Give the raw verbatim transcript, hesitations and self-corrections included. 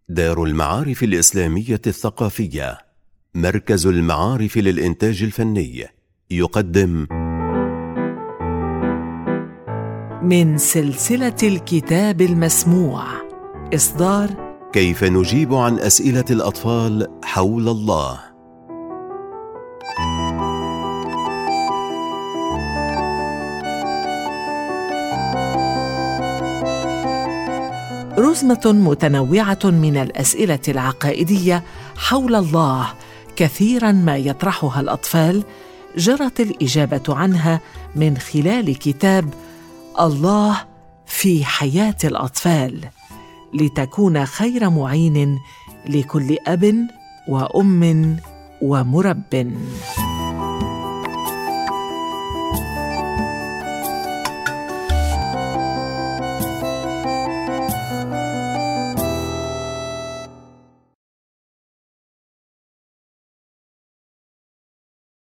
دار المعارف الإسلامية الثقافية، مركز المعارف للإنتاج الفني، يقدم من سلسلة الكتاب المسموع، إصدار كيف نجيب عن أسئلة الأطفال حول الله. رزمة متنوعة من الأسئلة العقائدية حول الله، كثيراً ما يطرحها الأطفال، جرت الإجابة عنها من خلال كتاب الله في حياة الأطفال، لتكون خير معين لكل أب وأم ومرب.